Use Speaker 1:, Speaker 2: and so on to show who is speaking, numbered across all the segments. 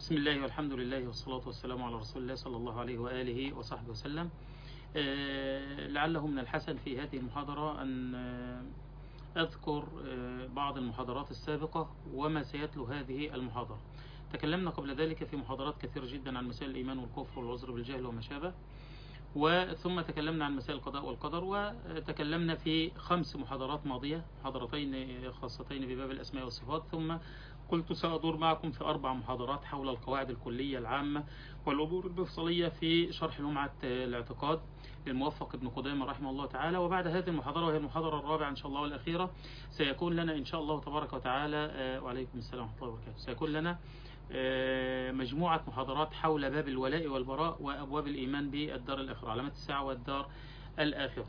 Speaker 1: بسم الله والحمد لله والصلاة والسلام على رسول الله صلى الله عليه وآله وصحبه وسلم. لعله من الحسن في هذه المحاضرة أن أذكر بعض المحاضرات السابقة وما سيتلو هذه المحاضرة. تكلمنا قبل ذلك في محاضرات كثيرة جدا عن مسائل الإيمان والكفر والعذر بالجهل وما شابه، وثم تكلمنا عن مسائل القضاء والقدر، وتكلمنا في 5 محاضرات ماضية، محاضرتين خاصتين بباب الأسماء والصفات، ثم قلت سأدور معكم في 4 محاضرات حول القواعد الكلية العامة والأمور المفصلية في شرح لمعة الاعتقاد للموفق ابن قدامة رحمه الله تعالى. وبعد هذه المحاضرة، وهي المحاضرة الرابعة إن شاء الله والأخيرة، سيكون لنا إن شاء الله تبارك وتعالى وعليكم السلام ورحمة الله وبركاته، سيكون لنا مجموعة محاضرات حول باب الولاء والبراء وأبواب الإيمان بالدار الآخرة، علامات الساعة والدار الآخرة.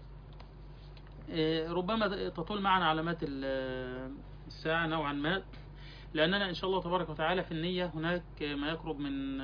Speaker 1: ربما تطول معنا علامات الساعة نوعا ما، لأننا إن شاء الله تبارك وتعالى في النية هناك ما يقرب من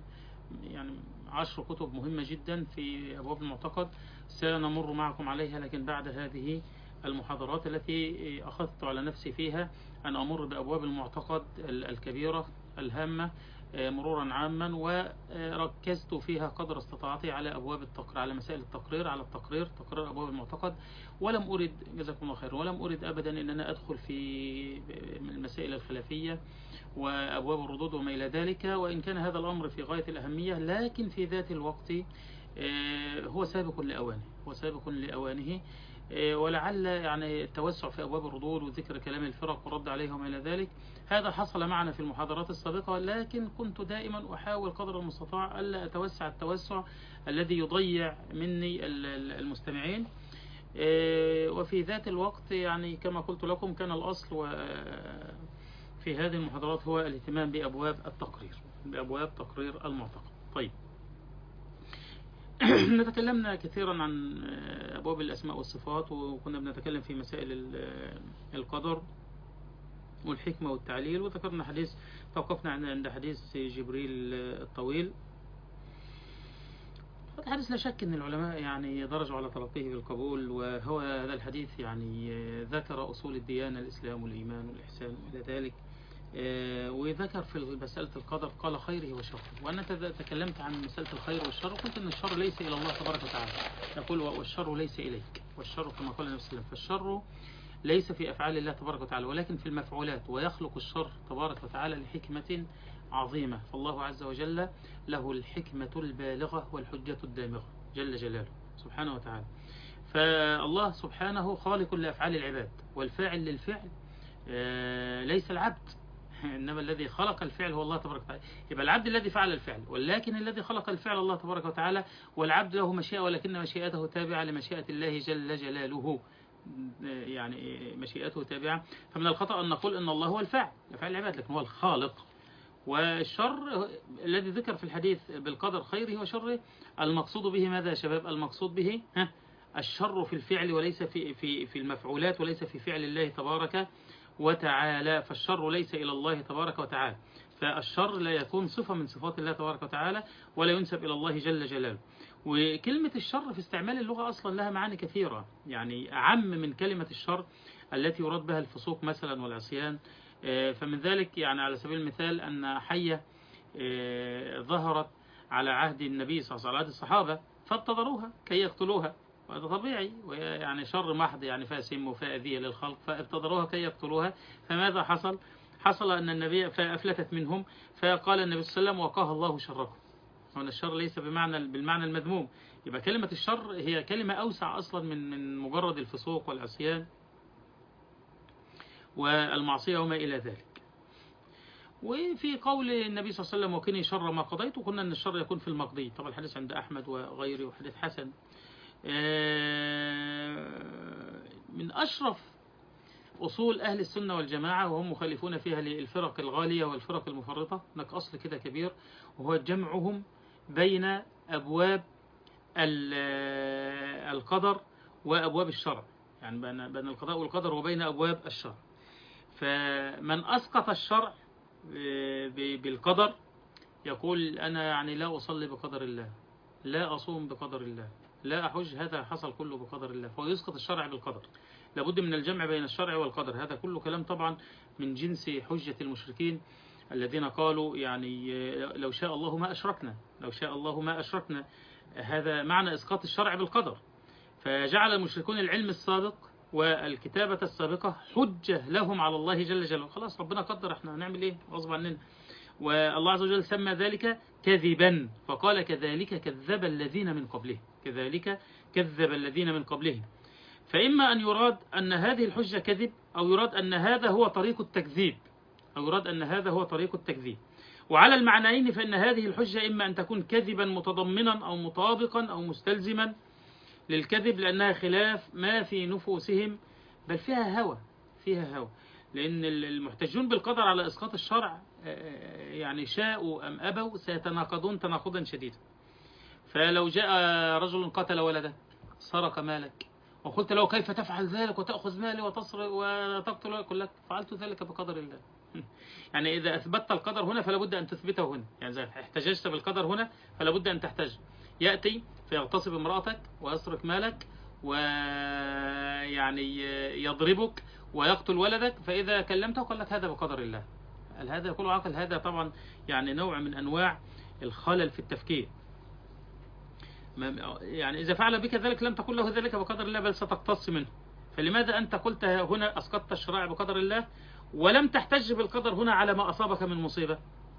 Speaker 1: 10 كتب مهمة جدا في أبواب المعتقد سنمر معكم عليها، لكن بعد هذه المحاضرات التي أخذت على نفسي فيها أن أمر بأبواب المعتقد الكبيرة الهامة مرورا عاما، وركزت فيها قدر استطاعتي على أبواب التقرير، على مسائل التقرير، على تقرير أبواب المعتقد. ولم أرد، جزاكم الله خير، ولم أرد أبدا أن أنا أدخل في المسائل الخلافية وأبواب الردود وما إلى ذلك، وإن كان هذا الأمر في غاية الأهمية، لكن في ذات الوقت هو سابق لأوانه، ولعل التوسع في أبواب الردود وذكر كلام الفرق والرد عليها وما إلى ذلك هذا حصل معنا في المحاضرات السابقة، لكن كنت دائما أحاول قدر المستطاع ألا أتوسع التوسع الذي يضيع مني المستمعين. وفي ذات الوقت كما قلت لكم كان الأصل في هذه المحاضرات هو الاهتمام بأبواب التقرير، بأبواب تقرير المعتقد. طيب، تكلمنا كثيرا عن أبواب الأسماء والصفات، وكنا بنتكلم في مسائل القدر والحكمة والتعليل، وذكرنا حديث، توقفنا عند حديث جبريل الطويل. الحديث لا شك أن العلماء درجوا على تلقيه بالقبول، وهو هذا الحديث ذكر أصول الديانة، الإسلام والإيمان والإحسان وإلى ذلك، وذكر في مسألة القدر قال خيره وشره. وأنا تكلمت عن مسألة الخير والشر، وقلت أن الشر ليس إلى الله تبارك وتعالى، يقول والشر ليس إليك، والشر كما قال النبي صلى الله عليه وسلم، فالشر ليس في أفعال الله تبارك وتعالى ولكن في المفعولات، ويخلق الشر تبارك وتعالى لحكمة عظيمة، فالله عز وجل له الحكمة البالغة والحجة الدامغة جل جلاله سبحانه وتعالى. فالله سبحانه خالق لأفعال العباد، والفاعل للفعل ليس العبد، إنما الذي خلق الفعل هو الله تبارك وتعالى. يبقى العبد الذي فعل الفعل، ولكن الذي خلق الفعل الله تبارك وتعالى، والعبد له مشيئة ولكن مشيئته تابعة لمشيئة الله جل جلاله، مشيئته تابعة. فمن الخطأ أن نقول أن الله هو الفاعل لفعل العباد، لكن هو الخالق. والشر الذي ذكر في الحديث بالقدر خيره وشره، المقصود به ماذا يا شباب؟ المقصود به الشر في الفعل وليس في المفعولات، وليس في فعل الله تبارك وتعالى، فالشر ليس إلى الله تبارك وتعالى، فالشر لا يكون صفة من صفات الله تبارك وتعالى ولا ينسب إلى الله جل جلاله. وكلمة الشر في استعمال اللغة أصلا لها معاني كثيرة، أعم من كلمة الشر التي يراد بها الفسوق مثلا والعصيان. فمن ذلك على سبيل المثال أن حية ظهرت على عهد النبي صلى الله عليه وسلم، على عهد الصحابة، فابتدروها كي يقتلوها، وهذا طبيعي، وهي شر محض، فيها سم وفيها أذية للخلق، فابتدروها كي يقتلوها. فماذا حصل؟ حصل أن النبي فأفلتت منهم، فقال النبي صلى الله عليه وسلم وقاه الله شركم. هنا الشر ليس بالمعنى المذموم، يبقى كلمة الشر هي كلمة أوسع أصلا من مجرد الفسوق والعصيان والمعصية وما إلى ذلك. وفي قول النبي صلى الله عليه وسلم وقني شر ما قضيت، وقلنا أن الشر يكون في المقضي، طبعا الحديث عند أحمد وغيره وحديث حسن. من أشرف أصول أهل السنة والجماعة، وهم مخالفون فيها للفرق الغالية والفرق المفرطة، هناك أصل كده كبير، وهو جمعهم بين أبواب القدر وأبواب الشرع، بين القضاء والقدر وبين أبواب الشرع. فمن أسقط الشرع بالقدر يقول أنا لا أصلي بقدر الله، لا أصوم بقدر الله، لا أحج، هذا حصل كله بقدر الله، فهو يسقط الشرع بالقدر. لابد من الجمع بين الشرع والقدر، هذا كله كلام طبعا من جنس حجة المشركين الذين قالوا يعني لو شاء الله ما أشركنا، لو شاء الله ما أشركنا. هذا معنى إسقاط الشرع بالقدر. فجعل المشركون العلم السابق والكتابة السابقة حجة لهم على الله جل جلاله. خلاص ربنا قدر، احنا هنعمل ايه غصب عننا. والله عز وجل سمى ذلك كذبا، فقال كذلك كذب الذين من قبلهم، كذلك كذب الذين من قبلهم. فإما أن يراد أن هذه الحجة كذب، أو يراد أن هذا هو طريق التكذيب، أو يراد أن هذا هو طريق التكذيب. وعلى المعنيين فإن هذه الحجة إما أن تكون كذبا متضمنا أو مطابقا أو مستلزما للكذب، لأنها خلاف ما في نفوسهم، بل فيها هوى، فيها هوى. لأن المحتجون بالقدر على إسقاط الشرع يعني شاءوا أم أبوا سيتناقضون تناقضا شديدا. فلو جاء رجل قتل ولدك، سرق مالك، وقلت له كيف تفعل ذلك وتأخذ مالي وتسرق وتقتل، يقول لك فعلت ذلك بقدر الله. يعني إذا أثبتت القدر هنا فلا بد أن تثبته هنا، يعني إذا احتججت بالقدر هنا فلا بد أن تحتج. يأتي فيغتصب امرأتك ويسرق مالك ويعني يضربك ويقتل ولدك، فإذا كلمته قال لك هذا بقدر الله. هل هذا يقول عقل؟ هذا طبعا يعني نوع من أنواع الخلل في التفكير. يعني إذا فعل بك ذلك لم تقل له ذلك بقدر الله، بل ستقتص منه. فلماذا أنت قلت هنا أسقطت الشرائع بقدر الله ولم تحتج بالقدر هنا على ما أصابك من مصيبة؟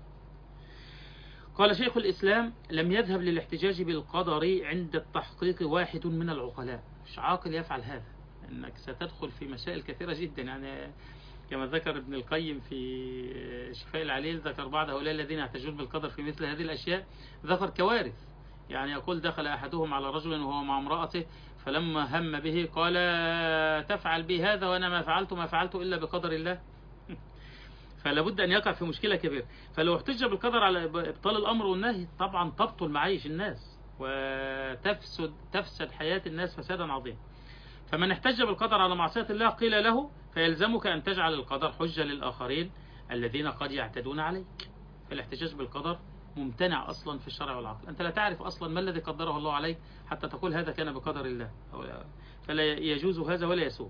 Speaker 1: قال شيخ الإسلام: لم يذهب للاحتجاج بالقدر عند التحقيق واحد من العقلاء. مش عاقل يفعل هذا، أنك ستدخل في مسائل كثيرة جدا. يعني كما ذكر ابن القيم في شفاء العليل، ذكر بعض هؤلاء الذين يحتجون بالقدر في مثل هذه الأشياء، ذكر كوارث. يعني يقول: دخل أحدهم على رجل وهو مع امرأته، فلما هم به قال: تفعل بي هذا وأنا ما فعلت إلا بقدر الله. فلا بد أن يقع في مشكلة كبيرة. فلو احتج بالقدر على إبطال الأمر والنهي طبعا تبطل معايش الناس وتفسد حياة الناس فسادا عظيما. فمن احتج بالقدر على معصية الله قيل له: فيلزمك أن تجعل القدر حجة للآخرين الذين قد يعتدون عليك. فالاحتجاج بالقدر ممتنع أصلا في الشرع والعقل. أنت لا تعرف أصلا ما الذي قدره الله عليك حتى تقول هذا كان بقدر الله، فلا يجوز هذا ولا يسوغ.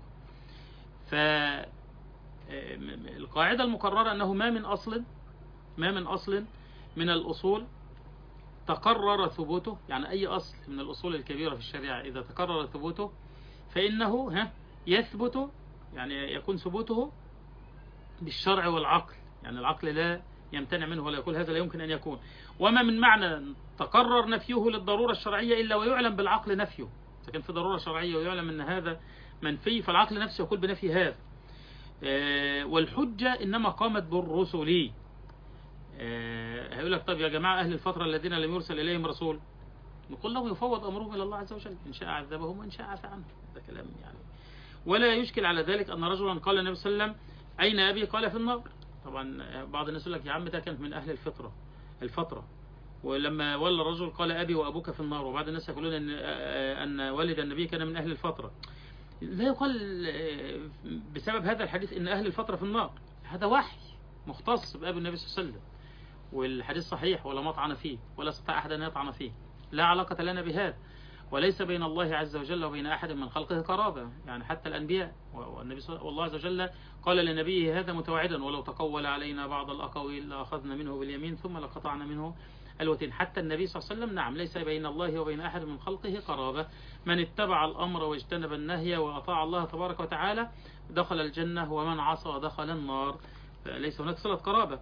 Speaker 1: القاعدة المقررة أنه ما من أصل من الأصول تقرر ثبوته، يعني أي أصل من الأصول الكبيرة في الشريعة إذا تقرر ثبوته فإنه يثبت، يعني يكون ثبوته بالشرع والعقل. يعني العقل لا يمتنع منه ولا يقول هذا لا يمكن أن يكون. وما من معنى تقرر نفيه للضرورة الشرعية إلا ويعلم بالعقل نفيه. إذا كان في ضرورة شرعية ويعلم أن هذا منفي، فالعقل نفسه يقول بنفي هذا. والحجة إنما قامت بالرسل. هيقول لك: طب يا جماعة أهل الفترة الذين لم يرسل إليهم رسول، نقول له يفوض أمرهم إلى الله عز وجل، إن شاء عذبهم وإن شاء عفى عنهم. هذا كلام يعني. ولا يشكل على ذلك أن رجلا قال النبي صلى الله عليه وسلم: أين أبي؟ قال: في النار. طبعا بعض الناس يقول لك: يا عم ده كانت من أهل الفترة. ولما ولى الرجل قال: أبي وأبوك في النار. وبعض الناس يقولون أن والد النبي كان من أهل الفترة. لا يقال بسبب هذا الحديث إن أهل الفترة في النار. هذا وحي مختص بأبي النبي صلى الله عليه وسلم، والحديث صحيح ولا مطعن فيه ولا استطاع أحد أن يطعن فيه. لا علاقة لنا بهذا، وليس بين الله عز وجل وبين أحد من خلقه قرابة، يعني حتى الأنبياء. والله عز وجل قال لنبيه هذا متوعدا: ولو تقول علينا بعض الأقاويل لأخذنا منه باليمين ثم لقطعنا منه الوتين. حتى النبي صلى الله عليه وسلم نعم ليس بين الله وبين أحد من خلقه قرابة. من اتبع الأمر واجتنب النهي وأطاع الله تبارك وتعالى دخل الجنة، ومن عصى دخل النار. فليس هناك صلة قرابة.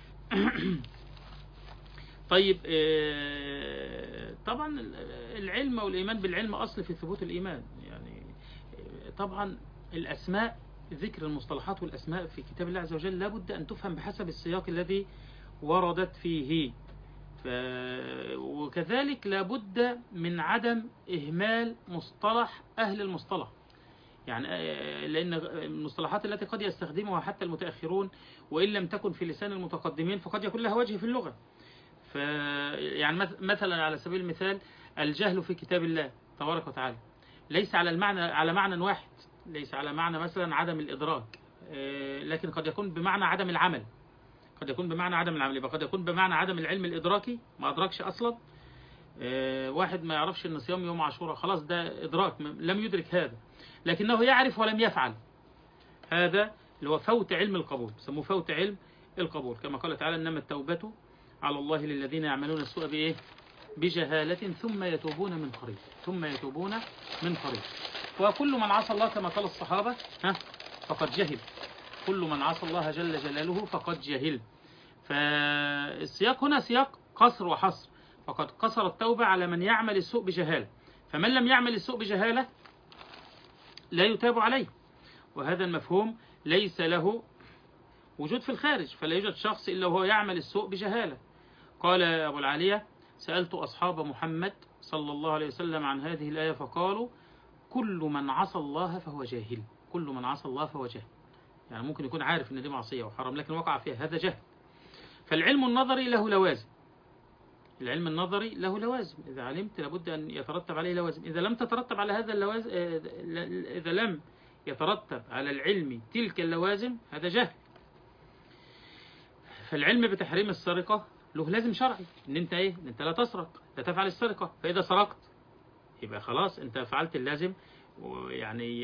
Speaker 1: طيب، طبعا العلم والإيمان بالعلم أصل في ثبوت الإيمان. يعني طبعا الأسماء، ذكر المصطلحات والأسماء في كتاب الله عز وجل لابد أن تفهم بحسب السياق الذي وردت فيه. وكذلك لابد من عدم إهمال مصطلح أهل المصطلح، يعني لأن المصطلحات التي قد يستخدمها حتى المتأخرون وإن لم تكن في لسان المتقدمين فقد يكون لها وجه في اللغة. يعني مثلا على سبيل المثال الجهل في كتاب الله تبارك وتعالى ليس على معنى واحد، ليس على معنى مثلا عدم الإدراك، لكن قد يكون بمعنى عدم العمل. يبقى قد يكون بمعنى عدم العلم الإدراكي، ما أدركش أصلا. واحد ما يعرفش أن صيام يوم عاشوراء، خلاص ده إدراك، لم يدرك هذا، لكنه يعرف ولم يفعل. هذا اللي هو فوت علم القبول، يسموه فوت علم القبول، كما قال تعالى إنما التوبة على الله للذين يعملون السوء بإيه؟ بجهالة ثم يتوبون من قريب، ثم يتوبون من قريب. وكل من عصى الله كما قال الصحابة فقد جهل، كل من عصى الله جل جلاله فقد جهل. فالسياق هنا سياق قصر وحصر، فقد قصر التوبة على من يعمل السوء بجهالة، فمن لم يعمل السوء بجهالة لا يتاب عليه، وهذا المفهوم ليس له وجود في الخارج، فلا يوجد شخص إلا وهو يعمل السوء بجهالة. قال أبو العالية سألت أصحاب محمد صلى الله عليه وسلم عن هذه الآية فقالوا كل من عصى الله فهو جاهل، كل من عصى الله فهو جاهل، يعني ممكن يكون عارف ان دي معصية وحرام لكن وقع فيها، هذا جهل. فالعلم النظري له لوازم، العلم النظري له لوازم، إذا علمت لابد أن يترتب عليه لوازم، إذا لم تترتب على هذا اللوازم، إذا لم يترتب على العلم تلك اللوازم هذا جهل. فالعلم بتحريم السرقة له لازم شرعي، ان انت ايه، ان انت لا تسرق، لا تفعل السرقة، فإذا سرقت يبقى خلاص انت فعلت اللازم، يعني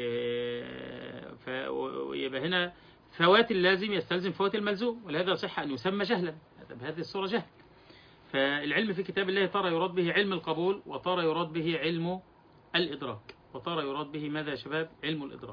Speaker 1: يبقى هنا فوات اللازم يستلزم فوات الملزوم، ولهذا صح أن يسمى جهلا، بهذه الصورة جهل. فالعلم في كتاب الله ترى يراد به علم القبول، وترى يراد به علم الإدراك، وترى يراد به ماذا يا شباب؟ علم الإدراك.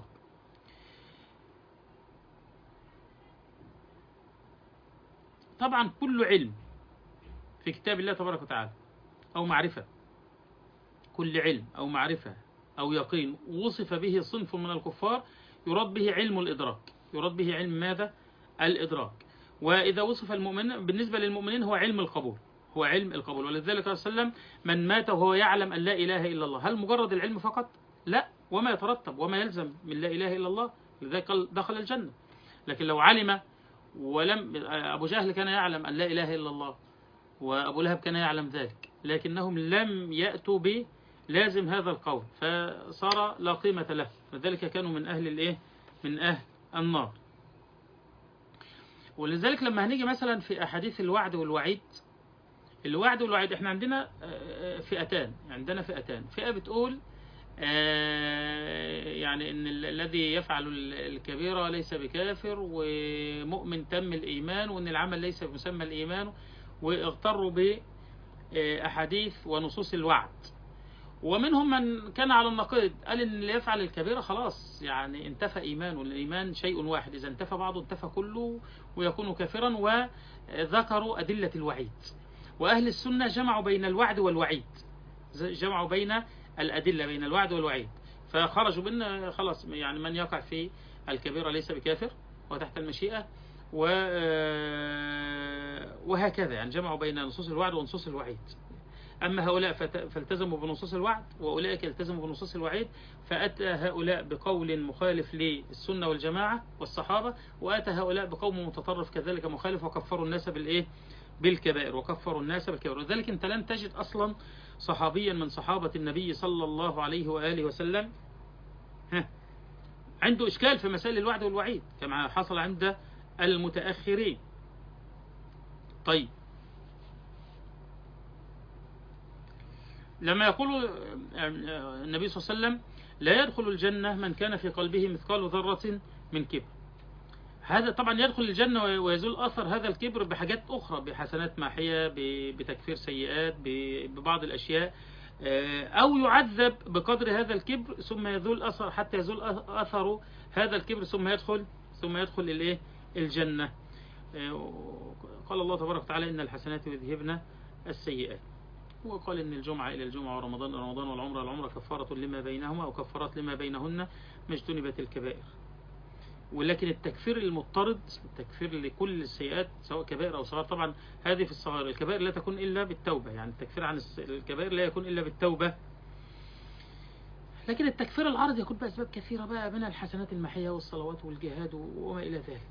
Speaker 1: طبعا كل علم في كتاب الله تبارك وتعالى أو معرفة، كل علم أو معرفة أو يقين وصف به صنف من الكفار يراد به علم الإدراك، يراد به علم ماذا؟ الإدراك. وإذا وصف المؤمن بالنسبة للمؤمنين هو علم القبول، هو علم القبول. ولذلك قال صلى الله عليه وسلم من مات وهو يعلم أن لا إله إلا الله، هل مجرد العلم فقط؟ لا، وما يترتب وما يلزم من لا إله إلا الله، لذلك قال دخل الجنة. لكن لو علم ولم، أبو جهل كان يعلم أن لا إله إلا الله، وأبو لهب كان يعلم ذلك، لكنهم لم يأتوا بلازم هذا القول، فصار لا قيمة له، لذلك كانوا من أهل الإيه؟ من أهل النار. ولذلك لما هنيجي مثلا في أحاديث الوعد والوعيد، الوعد والوعيد احنا عندنا فئتان، عندنا فئتان، فئة بتقول يعني ان الذي يفعل الكبيرة ليس بكافر ومؤمن تم الإيمان، وان العمل ليس بمسمى الإيمان، واغتروا بأحاديث ونصوص الوعد. ومنهم من كان على النقيض، قال ان اللي يفعل الكبيرة خلاص يعني انتفى إيمانه، والإيمان شيء واحد، إذا انتفى بعضه انتفى كله ويكون كافرا، وذكروا أدلة الوعيد. وأهل السنة جمعوا بين الوعد والوعيد، جمعوا بين الأدلة بين الوعد والوعيد، فخرجوا بأن خلاص يعني من يقع في الكبيرة ليس بكافر وتحت المشيئة، وهكذا يعني جمعوا بين نصوص الوعد ونصوص الوعيد. أما هؤلاء فالتزموا بنصوص الوعد، وأولئك التزموا بنصوص الوعيد، فأتى هؤلاء بقول مخالف للسنة والجماعة والصحابة، وأتى هؤلاء بقول متطرف كذلك مخالف، وكفروا الناس بالإيه؟ بالكبائر، وكفروا الناس بالكبائر. وذلك أنت لن تجد أصلا صحابيا من صحابة النبي صلى الله عليه وآله وسلم عنده إشكال في مسائل الوعد والوعيد كما حصل عند المتأخرين. طيب، لما يقول النبي صلى الله عليه وسلم لا يدخل الجنة من كان في قلبه مثقال ذرة من كبر، هذا طبعا يدخل الجنة ويزول أثر هذا الكبر بحاجات أخرى، بحسنات ماحية، بتكفير سيئات، ببعض الأشياء، أو يعذب بقدر هذا الكبر ثم يزول أثر، حتى يزول أثر هذا الكبر ثم يدخل الإيه؟ الجنة. قال الله تبارك وتعالى إن الحسنات يذهبن السيئات، وقال إن الجمعة إلى الجمعة ورمضان إلى رمضان والعمرة إلى العمرة كفارة لما بينهما أو كفارات لما بينهن ما اجتنبت الكبائر. ولكن التكفير المضطرد، التكفير لكل السيئات سواء كبائر أو صغار، طبعا هذه في الصغائر، الكبائر لا تكون إلا بالتوبة، يعني التكفير عن الكبائر لا يكون إلا بالتوبة. لكن التكفير العرض يكون بأسباب كثيرة بقى، من الحسنات المحية والصلوات والجهاد وما إلى ذلك.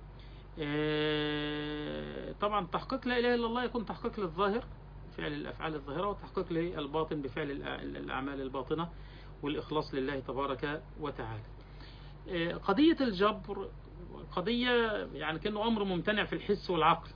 Speaker 1: طبعا تحقيق لا إله إلا الله يكون تحقيق للظاهر، فعل الأفعال الظاهرة، وتحقيق للباطن بفعل الأعمال الباطنة، والإخلاص لله تبارك وتعالى. قضية الجبر قضية يعني كأنه أمر ممتنع في الحس والعقل.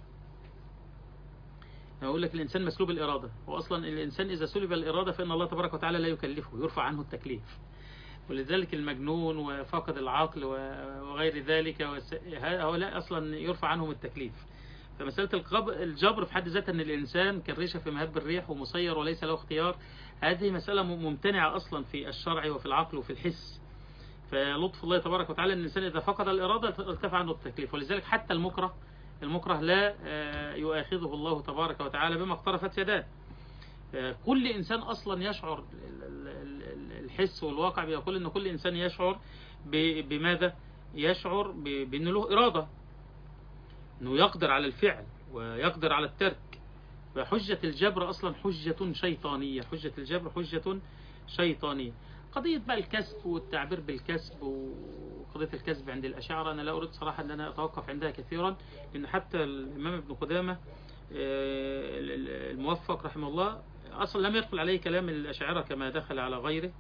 Speaker 1: أقول لك الإنسان مسلوب الإرادة، وأصلا الإنسان إذا سلب الإرادة فإن الله تبارك وتعالى لا يكلفه، يرفع عنه التكليف. ولذلك المجنون وفاقد العقل وغير ذلك هؤلاء أصلا يرفع عنهم التكليف. فمسألة الجبر في حد ذاتها أن الإنسان كالريشة في مهب الريح ومسير وليس له اختيار، هذه مسألة ممتنعة أصلا في الشرع وفي العقل وفي الحس. فلطف الله تبارك وتعالى أن الإنسان إذا فقد الإرادة ارتفع عنه التكليف. ولذلك حتى المكره لا يؤاخذه الله تبارك وتعالى بما اقترفت يداه. كل إنسان أصلا يشعر، الحس والواقع بيقول أن كل إنسان يشعر بماذا؟ يشعر بأنه له إرادة، أنه يقدر على الفعل ويقدر على الترك. فحجة الجبر أصلا حجة شيطانية، حجة الجبر حجة شيطانية. قضية بقى الكسب والتعبير بالكسب وقضية الكسب عند الأشاعرة أنا لا أريد صراحة أن أنا أتوقف عندها كثيرا، لأن حتى الإمام ابن قدامة الموفق رحمه الله أصلا لم يدخل عليه كلام الأشاعرة كما دخل على غيره.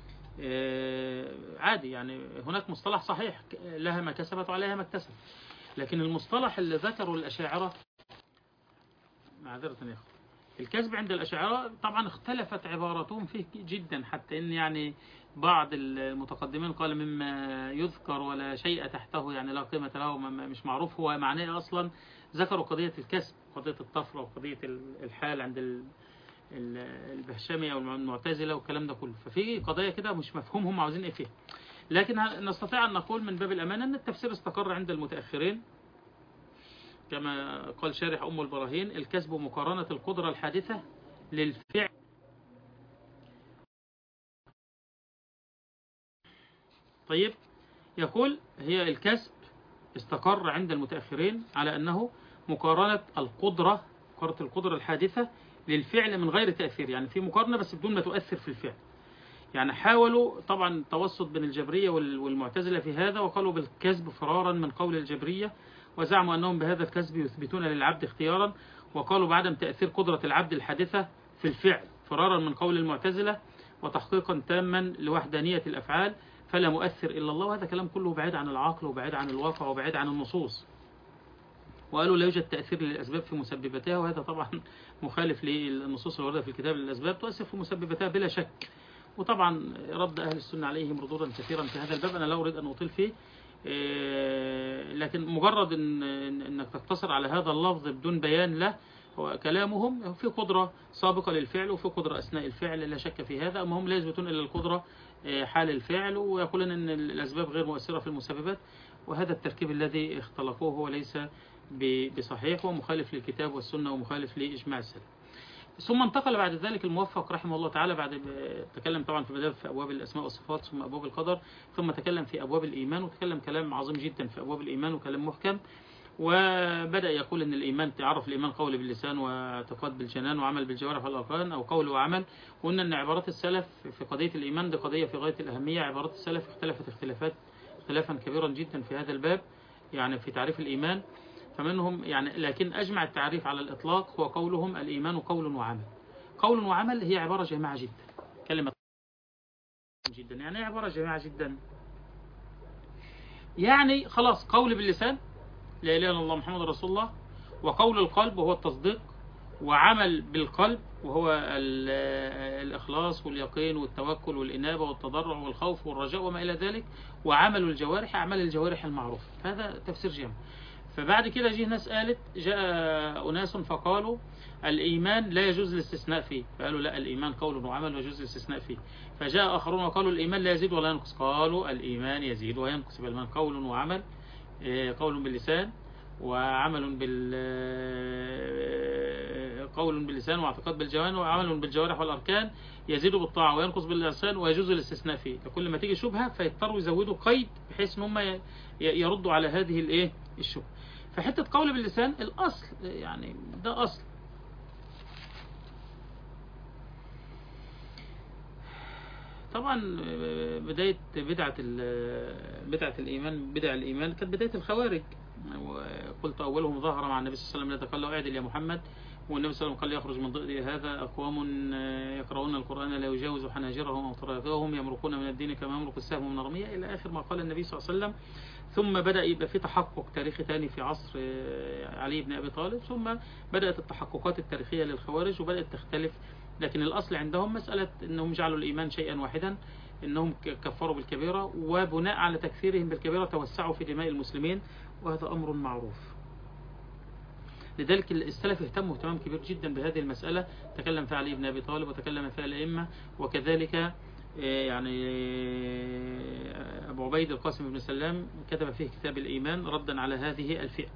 Speaker 1: عادي يعني، هناك مصطلح صحيح لها ما كسبت وعليها ما اكتسبت، لكن المصطلح اللي ذكره الأشاعرة معذرة يا أخي، الكسب عند الأشاعرة طبعا اختلفت عباراتهم فيه جدا، حتى إن يعني بعض المتقدمين قال مما يذكر ولا شيء تحته، يعني لا قيمة له، مش معروف هو معناه أصلا. ذكروا قضية الكسب، قضية الطفرة وقضية الحال عند البهشامية أو المعتزلة والكلام ده كله. ففي قضايا كده مش مفهوم هم عاوزين إيه فيها. لكن نستطيع أن نقول من باب الأمانة أن التفسير استقر عند المتأخرين كما قال شارح أم البراهين: الكسب مقارنة القدرة الحادثة للفعل. طيب، يقول هي الكسب استقر عند المتأخرين على أنه مقارنة القدرة الحادثة للفعل من غير تأثير، يعني في مقارنة بس بدون ما تؤثر في الفعل. يعني حاولوا طبعا توسط بين الجبرية والمعتزلة في هذا، وقالوا بالكسب فرارا من قول الجبرية، وزعموا أنهم بهذا الكسب يثبتون للعبد اختيارا، وقالوا بعدم تأثير قدرة العبد الحادثة في الفعل فرارا من قول المعتزلة، وتحقيقا تاما لوحدانية الأفعال فلا مؤثر إلا الله. وهذا كلام كله بعيد عن العقل وبعيد عن الواقع وبعيد عن النصوص. وقالوا لا يوجد تأثير للأسباب في مسبباتها، وهذا طبعا مخالف للنصوص الواردة في الكتاب. للأسباب تؤثر في مسبباتها بلا شك. وطبعا رد أهل السنة عليهم ردودا كثيرا في هذا الباب، أنا لا أريد أن أطيل فيه، لكن مجرد أنك تقتصر على هذا اللفظ بدون بيان له، وكلامهم في قدرة سابقة للفعل وفي قدرة أثناء الفعل لا شك في هذا، أما هم لا يثبتون إلا القدرة حال الفعل، ويقولون أن الأسباب غير مؤثرة في المسببات. وهذا التركيب الذي اختلقوه هو ليس بصحيح، ومخالف للكتاب والسنة ومخالف لإجماع السلف. ثم انتقل بعد ذلك الموفق رحمه الله تعالى، بعد تكلم طبعا في أبواب الأسماء والصفات ثم أبواب القدر، ثم تكلم في أبواب الإيمان، وتكلم كلام عظيم جدا في أبواب الإيمان وكلام محكم. وبدأ يقول أن الإيمان تعرف الإيمان قول باللسان واعتقاد بالجنان وعمل بالجوارح والأركان، أو قول وعمل. وقلنا أن عبارات السلف في قضية الإيمان دي قضية في غاية الأهمية. عبارات السلف اختلفت اختلافا كبيرا جدا في هذا الباب، يعني في تعريف الإيمان. فمنهم يعني، لكن أجمع التعريف على الإطلاق هو قولهم الإيمان قول وعمل. قول وعمل هي عبارة جامعة جدا، كلمة جدا يعني عبارة جامعة جدا. يعني خلاص قول باللسان لا إله إلا الله محمد رسول الله، وقول القلب وهو التصديق، وعمل بالقلب وهو الإخلاص واليقين والتوكل والإنابة والتضرع والخوف والرجاء وما إلى ذلك، وعمل الجوارح أعمال الجوارح المعروف. هذا تفسير جامع. فبعد كده جاء أناس فقالوا الإيمان لا يجوز الاستثناء فيه، فقالوا لا، الإيمان قول وعمل ويجوز الاستثناء فيه. فجاء آخرون وقالوا الإيمان لا يزيد ولا ينقص، قالوا الإيمان يزيد وينقص، الإيمان قول وعمل، قول باللسان وعمل قول باللسان واعتقاد بالجوانب وعمل بالجوارح والأركان، يزيد بالطاعة وينقص بالإحسان ويجوز الاستثناء فيه. كل ما تيجي شبهة فيضطروا يزودوا قيد بحيث ان هم يردوا على هذه الشبهة. فحتة قول باللسان الأصل، يعني ده أصل. طبعا بداية بدعة الإيمان، بدع الإيمان كانت بداية الخوارج. وقلت أولهم ظهر مع النبي صلى الله عليه وسلم لا تقل اعدل يا محمد، والنبي صلى الله عليه وسلم قال يخرج من ضئر هذا أقوام يقرؤون القرآن لا يجاوز حناجرهم أو تراقيهم يمرقون من الدين كما يمرق السهم من الرمية، إلى آخر ما قال النبي صلى الله عليه وسلم. ثم بدأ يبقى في تحقق تاريخي ثاني في عصر علي بن أبي طالب، ثم بدأت التحققات التاريخية للخوارج وبدأت تختلف. لكن الأصل عندهم مسألة أنهم جعلوا الإيمان شيئا واحدا، انهم كفروا بالكبيرة، وبناء على تكفيرهم بالكبيرة توسعوا في دماء المسلمين، وهذا امر معروف. لذلك السلف اهتموا اهتمام كبير جدا بهذه المسألة، تكلم فيها علي بن ابي طالب وتكلم فيها الائمة، وكذلك يعني ابو عبيد القاسم بن سلام كتب فيه كتاب الايمان ردا على هذه الفئة.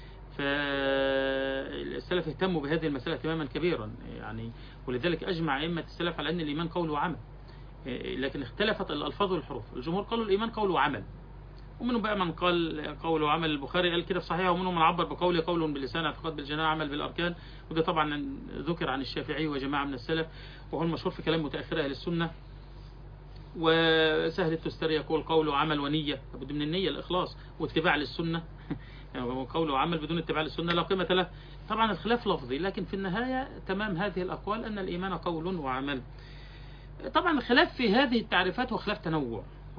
Speaker 1: فالسلف اهتموا بهذه المسألة اهتماما كبيرا يعني، ولذلك أجمع أئمة السلف على أن الإيمان قول وعمل، لكن اختلفت الألفاظ والحروف. الجمهور قالوا الإيمان قول وعمل، ومنهم بقى من قال قول وعمل، البخاري قال كده في صحيحه، ومنهم من عبر بقول قول باللسان اعتقاد بالجنان عمل بالأركان، وده طبعا ذكر عن الشافعي وجماعة من السلف، وهو المشهور في كلام متأخر أهل السنة. وسهل التستري يقول قول وعمل ونية، لابد من النية الإخلاص واتباع للسنة يعني قول وعمل بدون اتباع للسنة لا قيمة له. طبعا الخلاف لفظي، لكن في النهاية تمام هذه الأقوال أن الإيمان قول وعمل. طبعا الخلاف في هذه التعريفات هو خلاف تنوع،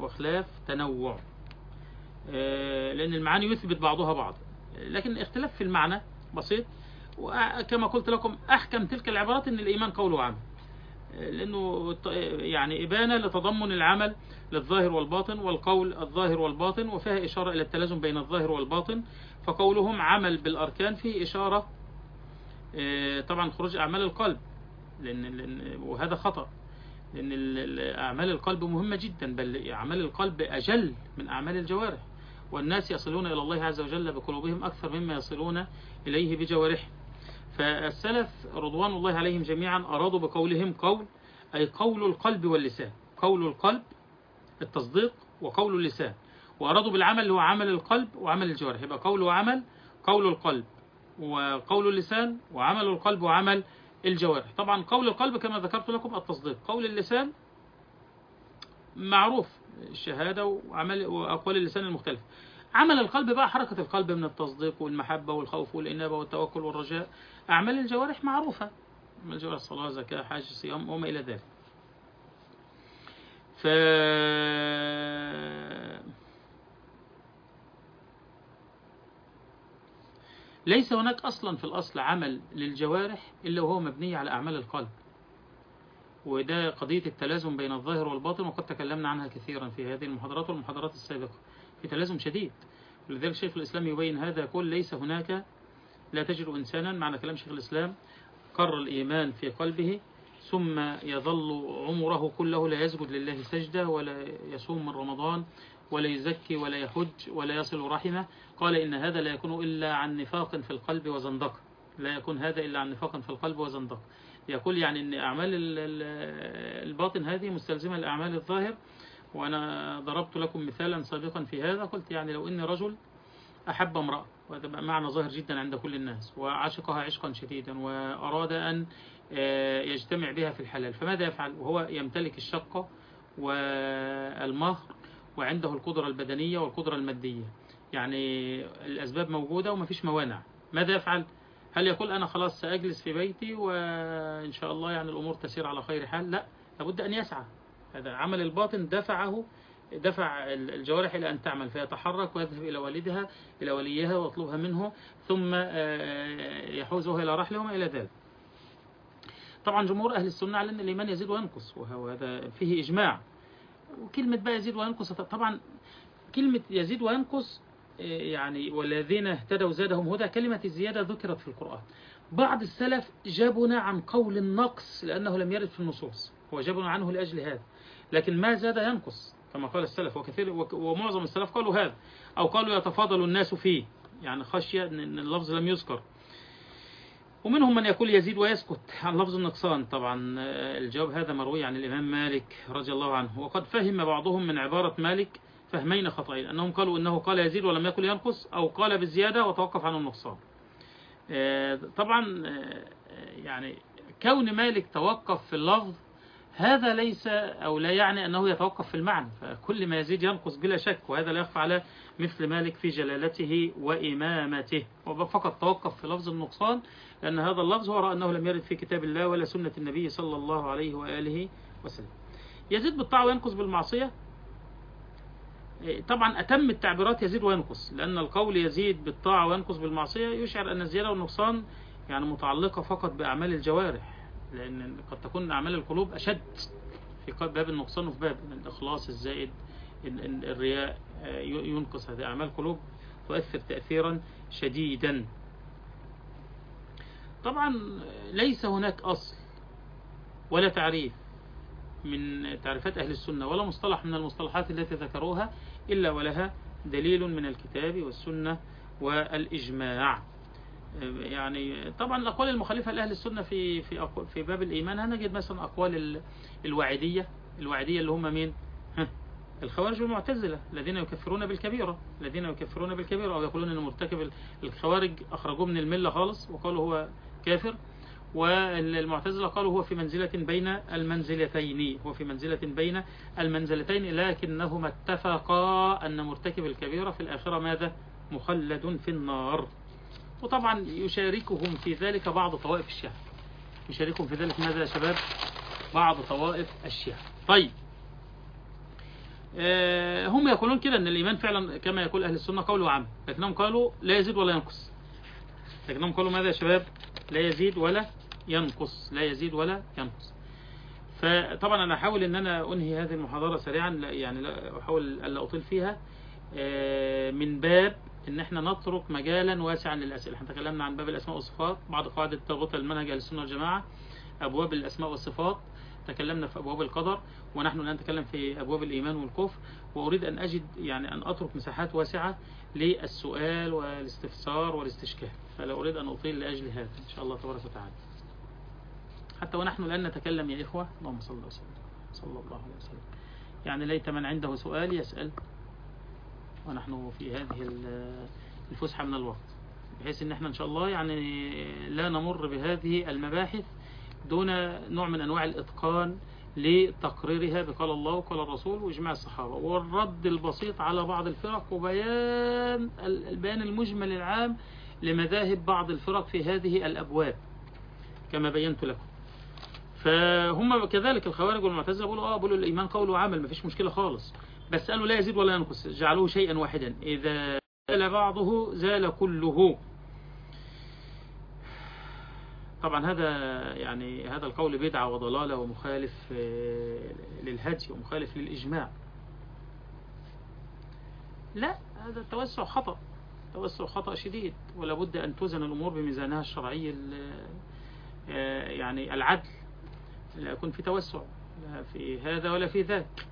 Speaker 1: لأن المعاني يثبت بعضها بعض، لكن اختلاف في المعنى بسيط. وكما قلت لكم أحكم تلك العبارات أن الإيمان قول وعمل، لأنه يعني إبانة لتضمن العمل للظاهر والباطن، والقول الظاهر والباطن، وفيها إشارة إلى التلازم بين الظاهر والباطن. فقولهم عمل بالأركان فيه إشارة طبعا خروج أعمال القلب، وهذا خطأ، لأن أعمال القلب مهمة جدا، بل أعمال القلب أجل من أعمال الجوارح، والناس يصلون إلى الله عز وجل بقلوبهم أكثر مما يصلون إليه بجوارحهم. فالسلف رضوان الله عليهم جميعا أرادوا بقولهم قول أي قول القلب واللسان، قول القلب التصديق وقول اللسان، وأرادوا بالعمل اللي هو عمل القلب وعمل الجوارح، يبقى قول وعمل، قول القلب وقول اللسان وعمل القلب وعمل الجوارح. طبعا قول القلب كما ذكرت لكم التصديق، قول اللسان معروف الشهادة وعمل وأقوال اللسان المختلفة. عمل القلب بقى حركة القلب من التصديق والمحبة والخوف والإنابة والتوكل والرجاء. أعمال الجوارح معروفة، الجوارح صلاة زكاة حج صيام وما إلى ذلك. ليس هناك أصلا في الأصل عمل للجوارح إلا وهو مبني على أعمال القلب، وده قضية التلازم بين الظاهر والباطن، وقد تكلمنا عنها كثيرا في هذه المحاضرات والمحاضرات السابقة، في تلازم شديد. ولذلك شيخ الإسلام يبين هذا، يقول ليس هناك، لا تجد إنسانا، معنى كلام شيخ الإسلام، قر الإيمان في قلبه ثم يظل عمره كله لا يسجد لله سجدة، ولا يصوم من رمضان، ولا يزكي، ولا يحج، ولا يصل رحمه. قال إن هذا لا يكون إلا عن نفاق في القلب وزندقة، لا يكون هذا إلا عن نفاق في القلب وزندقة. يقول يعني أن أعمال الباطن هذه مستلزمة لأعمال الظاهر. وأنا ضربت لكم مثالا سابقا في هذا، قلت يعني لو أن رجل أحب امرأة، وهذا معنى ظاهر جدا عند كل الناس، وعشقها عشقا شديدا، وأراد أن يجتمع بها في الحلال، فماذا يفعل وهو يمتلك الشقة والمهر وعنده القدرة البدنية والقدرة المادية، يعني الأسباب موجودة وما فيش موانع؟ ماذا يفعل؟ هل يقول أنا خلاص سأجلس في بيتي وإن شاء الله يعني الأمور تسير على خير حال؟ لا، لابد أن يسعى. هذا عمل الباطن دفع الجوارح إلى أن تعمل، فيتحرك ويذهب إلى والدها إلى وليها ويطلبها منه، ثم يحوزها إلى رحله وما إلى ذلك. طبعا جمهور أهل السنة على أن الإيمان يزيد وينقص، وهذا فيه إجماع. وكلمة بقى يزيد وينقص، طبعا كلمة يزيد وينقص يعني والذين اهتدوا زادهم هدى، كلمة الزيادة ذكرت في القرآن. بعض السلف جابنا عن قول النقص لأنه لم يرد في النصوص، وجابنا عنه لأجل هذا، لكن ما زاد ينقص كما قال السلف، وكثير ومعظم السلف قالوا هذا، أو قالوا يتفاضل الناس فيه، يعني خشية أن اللفظ لم يذكر. ومنهم من يقول يزيد ويسكت عن لفظ النقصان. طبعا الجواب هذا مروي عن الإمام مالك رضي الله عنه، وقد فهم بعضهم من عبارة مالك فهمين خطأين، أنهم قالوا إنه قال يزيد ولم يقل ينقص، أو قال بالزيادة وتوقف عن النقصان. طبعا يعني كون مالك توقف في اللفظ هذا ليس أو لا يعني أنه يتوقف في المعنى، فكل ما يزيد ينقص بلا شك، وهذا لا يخفى على مثل مالك في جلالته وإمامته، وفقط توقف في لفظ النقصان لأن هذا اللفظ هو رأى أنه لم يرد في كتاب الله ولا سنة النبي صلى الله عليه وآله وسلم. يزيد بالطاعة وينقص بالمعصية، طبعا أتم التعبيرات يزيد وينقص، لأن القول يزيد بالطاعة وينقص بالمعصية يشعر أن الزيادة والنقصان يعني متعلقة فقط بأعمال الجوارح، لأن قد تكون أعمال القلوب أشد في باب النقصان وفي باب الإخلاص الزائد، الرياء ينقص هذه أعمال القلوب، تؤثر تأثيرا شديدا. طبعا ليس هناك أصل ولا تعريف من تعريفات أهل السنة ولا مصطلح من المصطلحات التي ذكروها إلا ولها دليل من الكتاب والسنة والإجماع. يعني طبعا الأقوال المخالفة لأهل السنة في باب الإيمان هنجد مثلا أقوال الواعدية اللي هم مين؟ الخوارج والمعتزلة الذين يكفرون بالكبيرة، أو يقولون أن مرتكب الخوارج أخرجوه من الملة خالص وقالوا هو كافر، والمعتزلة قالوا هو في منزلة بين المنزلتين، لكنهما اتفقا أن مرتكب الكبيرة في الآخرة ماذا؟ مخلد في النار. وطبعا يشاركهم في ذلك بعض طوائف الشيعة. ماذا يا شباب؟ بعض طوائف الشيعة. طيب هم يقولون كده أن الإيمان فعلا كما يقول أهل السنة قول وعمل، لكنهم قالوا لا يزيد ولا ينقص. لكنهم قالوا ماذا يا شباب؟ لا يزيد ولا ينقص. فطبعا أنا أحاول أن أنا أنهي هذه المحاضرة سريعا، يعني لا أحاول ألا أطيل فيها، من باب ان احنا نترك مجالا واسعا للأسئلة. احنا تكلمنا عن باب الأسماء والصفات، بعض قواعد التغطية المنهج أهل السنة والجماعة، أبواب الأسماء والصفات، تكلمنا في أبواب القدر، ونحن الآن نتكلم في أبواب الإيمان والكفر. وأريد أن أن أترك مساحات واسعة للسؤال والاستفسار والاستشكال، فلا أريد أن أطيل لأجل هذا إن شاء الله تبارك وتعالى. حتى ونحن الآن نتكلم يا إخوة، اللهم صل وسلم صلى الله عليه وسلم، يعني ليت من عنده سؤال يسأل ونحن في هذه الفسحة من الوقت، بحيث ان احنا ان شاء الله يعني لا نمر بهذه المباحث دون نوع من انواع الاتقان لتقريرها بقال الله وقال الرسول واجماع الصحابة، والرد البسيط على بعض الفرق، وبيان البيان المجمل العام لمذاهب بعض الفرق في هذه الابواب كما بينت لكم. فهم كذلك الخوارج والمعتزلة بيقولوا الإيمان قول وعمل، مفيش مشكلة خالص، بس قالوا لا يزيد ولا ينقص، جعلوه شيئا واحدا، إذا زال بعضه زال كله. طبعا هذا القول بدعة وضلالة ومخالف للهدي ومخالف للإجماع. لا، هذا توسع خطأ شديد، ولا بد أن توزن الأمور بميزانها الشرعي يعني العدل، لا يكون في توسع لا في هذا ولا في ذاك.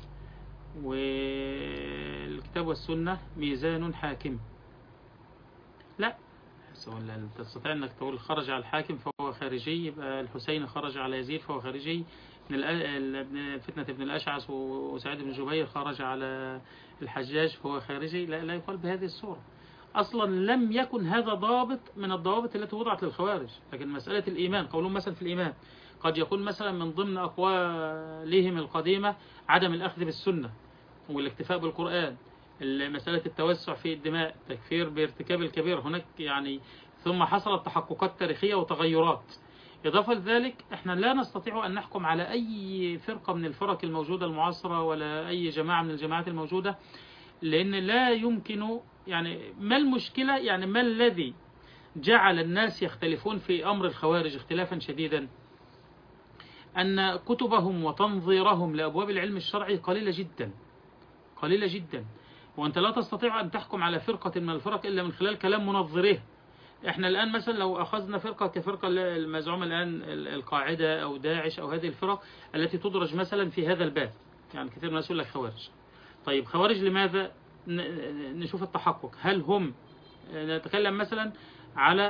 Speaker 1: والكتاب والسنة ميزان حاكم. لا تستطيع أنك تقول خرج على الحاكم فهو خارجي، يبقى الحسين خرج على يزيد فهو خارجي، فتنة ابن الأشعث وسعيد بن جبير خرج على الحجاج فهو خارجي. لا يقال بهذه الصورة. أصلا لم يكن هذا ضابط من الضوابط التي وضعت للخوارج. لكن مسألة الإيمان، قولون مثلا في الإيمان قد يكون مثلا من ضمن أقوالهم القديمة عدم الأخذ بالسنة والاكتفاء بالقرآن، مسألة التوسع في الدماء، تكفير بارتكاب الكبير هناك يعني، ثم حصلت تحققات تاريخية وتغيرات. إضافة لذلك احنا لا نستطيع أن نحكم على أي فرقة من الفرق الموجودة المعاصرة ولا أي جماعة من الجماعات الموجودة، لأن لا يمكن يعني ما المشكلة، يعني ما الذي جعل الناس يختلفون في أمر الخوارج اختلافا شديدا؟ أن كتبهم وتنظيرهم لأبواب العلم الشرعي قليلة جدا، وأنت لا تستطيع أن تحكم على فرقة من الفرق إلا من خلال كلام منظريه. احنا الآن مثلا لو أخذنا فرقة كفرقة المزعومة الآن القاعدة أو داعش أو هذه الفرق التي تدرج مثلا في هذا الباب، يعني كثير من الناس يقول لك خوارج. طيب خوارج لماذا؟ نشوف التحقق. هل هم، نتكلم مثلا على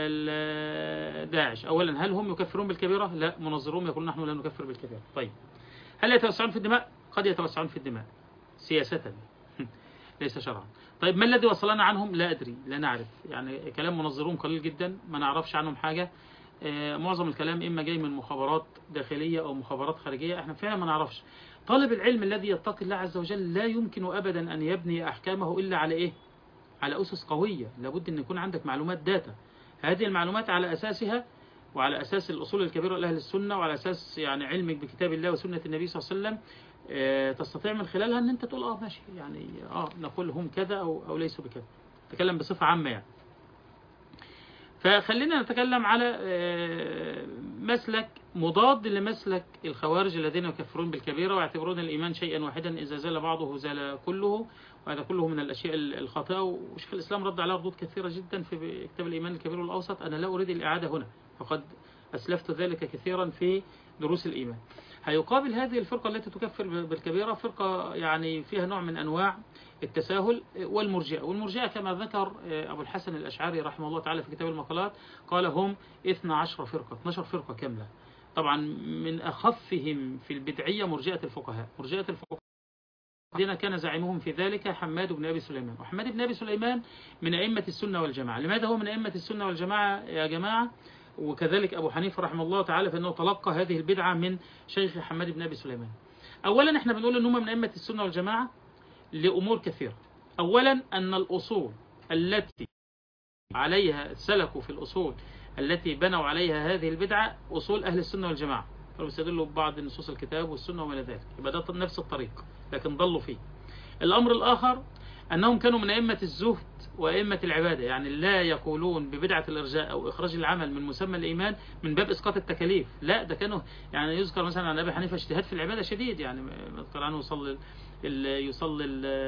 Speaker 1: داعش، أولا هل هم يكفرون بالكبيرة؟ لا، منظرون يقولون نحن لا نكفر بالكبيرة. طيب هل يتوسعون في الدماء؟ قد يتوسعون في الدماء سياسة ليس شرعا. طيب ما الذي وصلنا عنهم؟ لا أدري، لا نعرف، يعني كلام منظرون قليل جدا، ما نعرفش عنهم حاجة. معظم الكلام إما جاي من مخابرات داخلية أو مخابرات خارجية، احنا فعلا ما نعرفش. طالب العلم الذي يتقي الله عز وجل لا يمكن أبدا أن يبني أحكامه إلا على إيه؟ على أسس قوية. لابد أن يكون عندك معلومات داتا، هذه المعلومات على أساسها وعلى أساس الأصول الكبيرة لأهل السنة وعلى أساس يعني علمك بكتاب الله وسنة النبي صلى الله عليه وسلم، تستطيع من خلالها أن أنت تقول ماشي، يعني نقول هم كذا أو ليسوا بكذا، تكلم بصفة عامة يعني. فخلينا نتكلم على مسلك مضاد لمسلك الخوارج الذين يكفرون بالكبيرة ويعتبرون الإيمان شيئا واحدا، إذا زال بعضه زال كله، وهذا كله من الأشياء الخاطئة. وشيخ الإسلام رد عليها ردود كثيرة جدا في كتاب الإيمان الكبير والأوسط. أنا لا أريد الإعادة هنا، فقد أسلفت ذلك كثيرا في دروس الإيمان. هيقابل هذه الفرقة التي تكفر بالكبيرة فرقة يعني فيها نوع من أنواع التساهل، والمرجئة كما ذكر أبو الحسن الأشعري رحمه الله تعالى في كتاب المقالات، قال هم 12 فرقة، 12 فرقة كاملة. طبعا من أخفهم في البدعية مرجئة الفقهاء. مرجئة الفقهاء الذين كان زعيمهم في ذلك حماد بن أبي سليمان، وحماد بن أبي سليمان من أئمة السنة والجماعة. لماذا هو من أئمة السنة والجماعة يا جماعة؟ وكذلك أبو حنيفة رحمه الله تعالى، فإنه تلقى هذه البدعة من شيخ حماد بن أبي سليمان. أولا احنا بنقول أنهم من أئمة السنة والجماعة لأمور كثيرة. أولا أن الأصول التي عليها سلكوا في الأصول التي بنوا عليها هذه البدعة أصول أهل السنة والجماعة، ويستدلوا ببعض نصوص الكتاب والسنة وما إلى ذلك، يبقى ده نفس الطريق لكن ضلوا فيه. الأمر الآخر أنهم كانوا من أئمة الزهد وأئمة العبادة، يعني لا يقولون ببدعة الإرجاء أو إخراج العمل من مسمى الإيمان من باب إسقاط التكاليف، لا، ده كانوا يعني يذكر مثلا عن أبي حنيفة اجتهاد في العبادة شديد، يعني يذكر عنه يصلي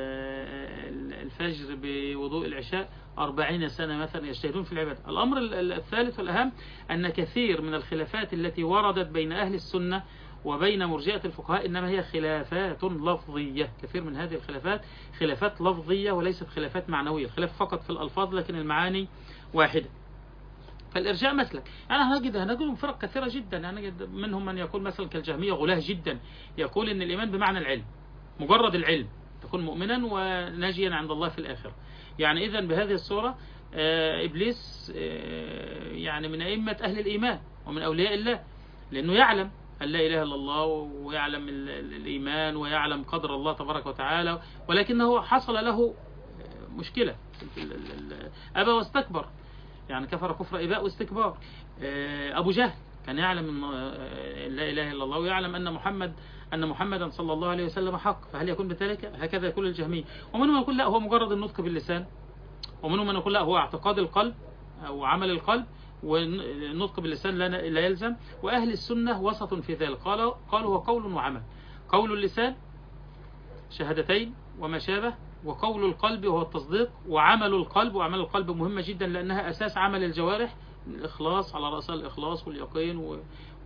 Speaker 1: الفجر بوضوء العشاء 40 سنة مثلا يجتهدون في العبادة. الأمر الثالث والأهم أن كثير من الخلافات التي وردت بين أهل السنة وبين مرجئة الفقهاء إنما هي خلافات لفظية. كثير من هذه الخلافات خلافات لفظية وليست خلافات معنوية، الخلاف فقط في الألفاظ لكن المعاني واحدة. فالإرجاء مسلك، يعني هنجد فرق كثيرة جدا، يعني منهم من يقول مثلا كالجهمية غلاه جدا، يقول إن الإيمان بمعنى العلم، مجرد العلم تكون مؤمنا وناجيا عند الله في الآخرة. يعني إذن بهذه الصورة إبليس يعني من أئمة أهل الإيمان ومن أولياء الله، لأنه يعلم أن لا إله إلا الله ويعلم الإيمان ويعلم قدر الله تبارك وتعالى، ولكنه حصل له مشكلة، أبى واستكبر، يعني كفر كفر إباء واستكبار. أبو جهل كان يعلم أن لا إله إلا الله ويعلم أن محمدا صلى الله عليه وسلم حق، فهل يكون بذلك؟ هكذا يقول الجهمية. ومنهم من يقول لا، هو مجرد النطق باللسان، ومنهم من يقول لا، هو اعتقاد القلب أو عمل القلب، والنطق باللسان لا يلزم. وأهل السنة وسط في ذلك، قالوا هو قول وعمل. قول اللسان شهادتين وما شابه، وقول القلب هو التصديق، وعمل القلب، وعمل القلب مهمة جدا لأنها أساس عمل الجوارح، الإخلاص على رأسها الإخلاص واليقين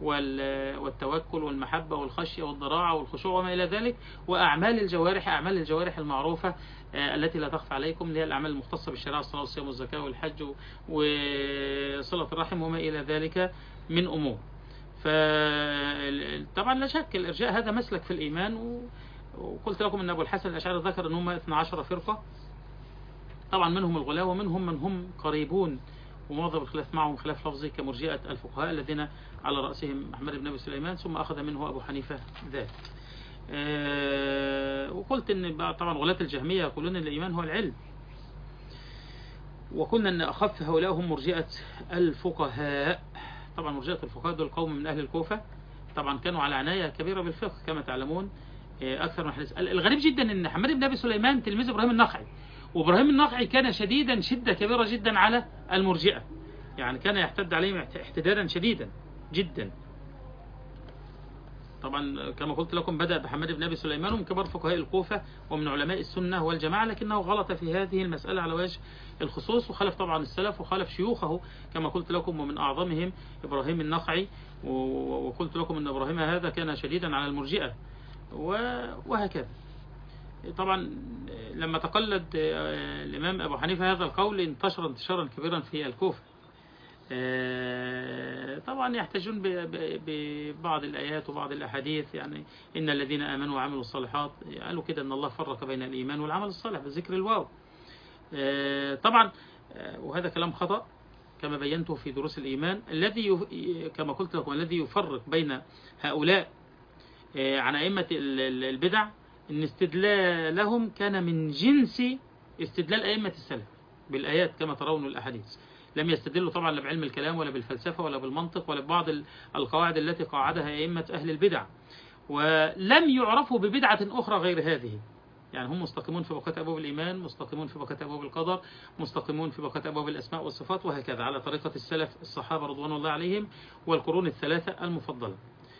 Speaker 1: والتوكل والمحبة والخشية والضراعة والخشوع وما إلى ذلك. وأعمال الجوارح المعروفة التي لا تخفى عليكم، اللي هي الأعمال المختصة بالشريعة، الصلاة والصيام والزكاة والحج وصلة الرحم وما إلى ذلك من أمور. فطبعا لا شك الإرجاء هذا مسلك في الإيمان. وقلت لكم أن أبو الحسن الأشعري ذكر أن هم 12 فرقة، طبعا منهم الغلاة ومنهم من هم قريبون ومعظم الخلاف معهم خلاف لفظي كمرجئة الفقهاء الذين على رأسهم أحمد بن أبي سليمان، ثم أخذ منه أبو حنيفة ذلك. وقلت أن طبعا غلاة الجهمية يقولون أن الإيمان هو العلم، وقلنا أن أخف هؤلاء هم مرجئة الفقهاء. طبعا مرجئة الفقهاء دول قوم من أهل الكوفة، طبعا كانوا على عناية كبيرة بالفقه كما تعلمون أكثر من حديث. الغريب جدا أن حماد بن أبي سليمان تلميذ إبراهيم النخعي، وإبراهيم النخعي كان شدة كبيرة جدا على المرجئة، يعني كان يحتد عليهم احتدادا شديدا جدا. طبعا كما قلت لكم بدأ بحماد بن أبي سليمان ومن كبار فقهاء الكوفة ومن علماء السنة والجماعة، لكنه غلط في هذه المسألة على وجه الخصوص، وخالف طبعا السلف وخالف شيوخه كما قلت لكم، ومن أعظمهم إبراهيم النخعي. وقلت لكم أن إبراهيم هذا كان شديدا على المرجئة وهكذا. طبعا لما تقلد الإمام أبو حنيفة هذا القول انتشر انتشارا كبيرا في الكوفة. طبعا يحتاجون ببعض الآيات وبعض الأحاديث، يعني إن الذين آمنوا وعملوا الصالحات، قالوا كده أن الله فرق بين الإيمان والعمل الصالح بذكر الواو. طبعا وهذا كلام خطأ كما بينته في دروس الإيمان، الذي كما قلت لكم الذي يفرق بين هؤلاء عن أئمة البدع إن استدلالهم كان من جنس استدلال أئمة السلف بالآيات كما ترون الأحاديث. لم يستدلوا طبعا لا بعلم الكلام ولا بالفلسفة ولا بالمنطق ولا ببعض القواعد التي قاعدها أئمة أهل البدع، ولم يعرفوا ببدعة أخرى غير هذه. يعني هم مستقيمون في بقية أبواب الإيمان، مستقيمون في بقية أبواب القدر، مستقيمون في بقية أبواب الأسماء والصفات، وهكذا على طريقة السلف الصحابة رضوان الله عليهم والقرون الثلاثة المفضلة.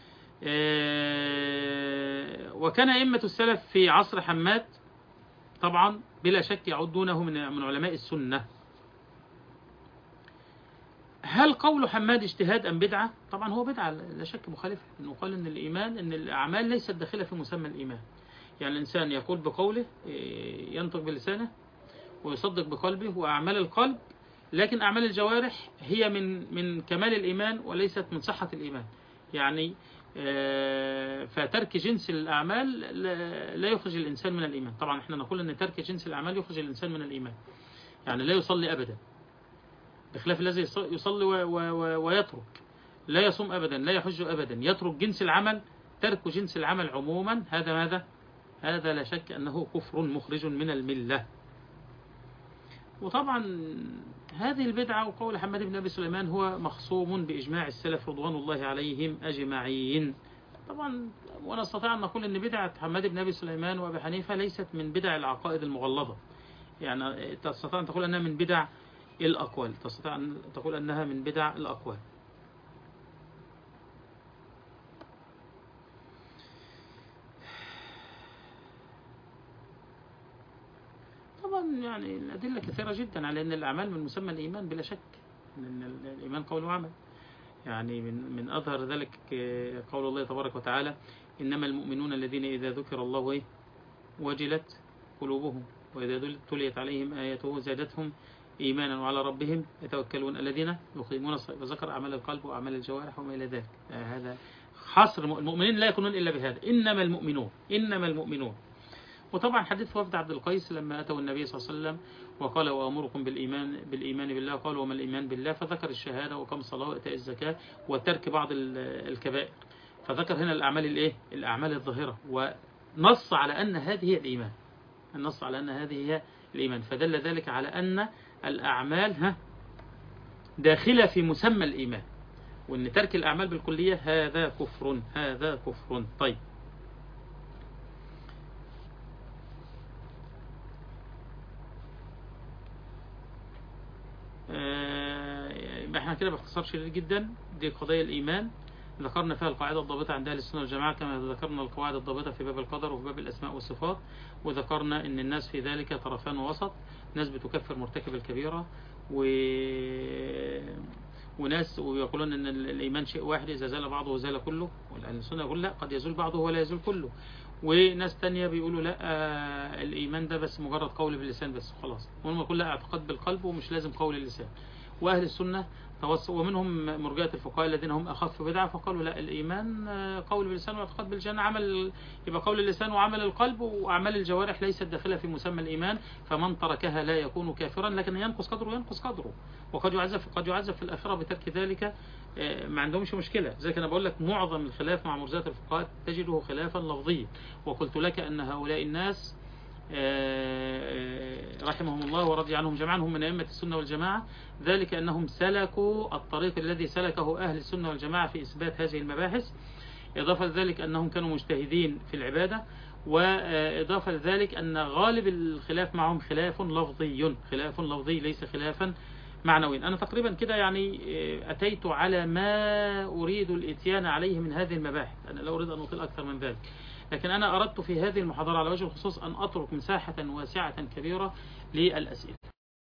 Speaker 1: وكان أئمة السلف في عصر حماد طبعا بلا شك يعدونه من علماء السنة. هل قول حماد اجتهاد أم بدعة؟ طبعا هو بدعة لا شك مخالفة، إنه قال إن الإيمان إن الأعمال ليست داخلة في مسمى الإيمان. يعني الإنسان يقول بقوله، ينطق بلسانه ويصدق بقلبه وأعمال القلب، لكن أعمال الجوارح هي من كمال الإيمان وليست من صحة الإيمان. يعني فترك جنس الأعمال لا يخرج الإنسان من الإيمان. طبعا احنا نقول أن ترك جنس الأعمال يخرج الإنسان من الإيمان، يعني لا يصلي أبدا، بخلاف الذي يصلي ويترك، لا يصوم أبدا، لا يحج أبدا، يترك جنس العمل. ترك جنس العمل عموما هذا ماذا؟ هذا لا شك أنه كفر مخرج من الملة. وطبعا هذه البدعة وقول حماد بن أبي سليمان هو مخصوم بإجماع السلف رضوان الله عليهم أجمعين. طبعا ونستطيع أن نقول أن بدعة حماد بن أبي سليمان وأبي حنيفة ليست من بدع العقائد المغلظة، يعني تستطيع أن تقول أنها من بدع الأقوال، تستطيع أن تقول أنها من بدع الأقوال. طبعا يعني الأدلة كثيرة جدا على أن الأعمال من مسمى الإيمان بلا شك، أن الإيمان قول وعمل. يعني من أظهر ذلك قول الله تبارك وتعالى: إنما المؤمنون الذين إذا ذكر الله وجلت قلوبهم وإذا تليت عليهم آياته زادتهم إيمانا وعلى ربهم يتوكلون الذين يقيمون الصلاة، وذكر أعمال القلب وأعمال الجوارح وما إلى ذلك. هذا حصر المؤمنين لا يكونون إلا بهذا، إنما المؤمنون. وطبعا حديث وفد عبد القيس لما أتوا النبي صلى الله عليه وسلم وقال: وأمركم بالإيمان بالله، قالوا: وما الإيمان بالله؟ فذكر الشهادة وقام الصلاة وإيتاء الزكاة وترك بعض الكبائر، فذكر هنا الأعمال الأعمال الظاهرة، ونص على أن هذه هي الإيمان، النص على أن هذه هي الإيمان، فدل ذلك على أن الأعمال داخلة في مسمى الإيمان، وأن ترك الأعمال بالكلية هذا كفر. طيب، احنا كده باختصار شديد جدا دي قضايا الإيمان، ذكرنا فيها القاعدة الضابطة عند أهل السنة والجماعة، كما ذكرنا القواعد الضابطة في باب القدر وفي باب الأسماء والصفات، وذكرنا أن الناس في ذلك طرفان ووسط، ناس بتكفر مرتكب الكبيرة وناس ويقولون أن الإيمان شيء واحد، إذا زال بعضه زال كله، والأهل السنة يقول لا، قد يزول بعضه ولا يزول كله. وناس تانية بيقولوا لا، الإيمان ده بس مجرد قول باللسان بس خلاص، وهم يقول لا، اعتقاد بالقلب ومش لازم قول اللسان. وأهل السنة ومنهم مرجئة الفقهاء الذين هم أخف بدعة، فقالوا لا، الإيمان قول باللسان واعتقاد بالجنة، عمل يبقى قول اللسان وعمل القلب، وأعمال الجوارح ليست داخلة في مسمى الإيمان، فمن تركها لا يكون كافرا، لكن ينقص قدره وقد يعذب في الآخرة بترك ذلك. ما عندهمش مشكلة. زي كان بقول لك معظم الخلاف مع مرجئة الفقهاء تجده خلافا لفظيا، وقلت لك أن هؤلاء الناس رحمهم الله ورضي عنهم جميعا هم من أئمة السنة والجماعة، ذلك أنهم سلكوا الطريق الذي سلكه أهل السنة والجماعة في إثبات هذه المباحث، إضافة لذلك أنهم كانوا مجتهدين في العبادة، وإضافة لذلك أن غالب الخلاف معهم خلاف لفظي ليس خلافا معنوي. أنا تقريبا كده يعني أتيت على ما أريد الإتيان عليه من هذه المباحث، أنا لا أريد أن أطيل أكثر من ذلك، لكن أنا أردت في هذه المحاضرة على وجه الخصوص أن أترك مساحة واسعة كبيرة للأسئلة.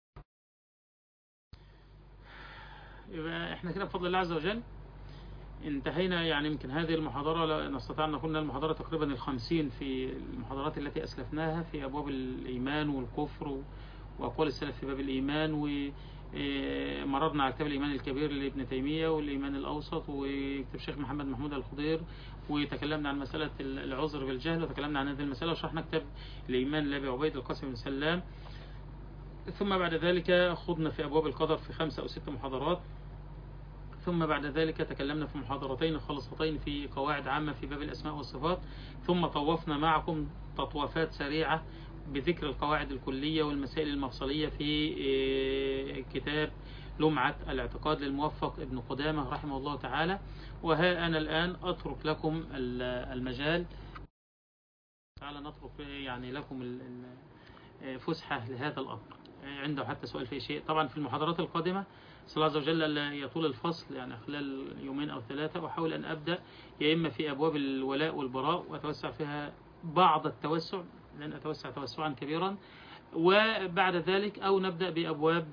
Speaker 1: يبقى احنا كده بفضل الله عز وجل انتهينا، يعني يمكن هذه المحاضرة نستطيع أن نقول المحاضرة تقريبا 50 في المحاضرات التي أسلفناها في أبواب الإيمان والكفر وأقوال السلف في باب الإيمان، ومررنا على كتاب الإيمان الكبير لابن تيمية والإيمان الأوسط وكتاب الشيخ محمد محمود الخضير، وتكلمنا عن مسألة العذر بالجهل وتكلمنا عن هذه المسألة، وشرحنا كتاب الإيمان لأبي عبيد القاسم بن سلام. ثم بعد ذلك خضنا في أبواب القدر في 5 أو 6 محاضرات، ثم بعد ذلك تكلمنا في محاضرتين خالصتين في قواعد عامة في باب الأسماء والصفات، ثم طوفنا معكم تطوافات سريعة بذكر القواعد الكلية والمسائل المفصلية في كتاب لمعة الاعتقاد للموفق ابن قدامة رحمه الله تعالى. وها أنا الآن أترك لكم المجال تعالى نترك يعني لكم فسحة لهذا الأمر. عنده حتى سؤال في شيء، طبعا في المحاضرات القادمة صلى الله عز وجل يطول الفصل يعني خلال يومين أو ثلاثة، وأحاول أن أبدأ يا إما في أبواب الولاء والبراء وأتوسع فيها بعض التوسع، لن أتوسع توسعا كبيرا، وبعد ذلك أو نبدأ بأبواب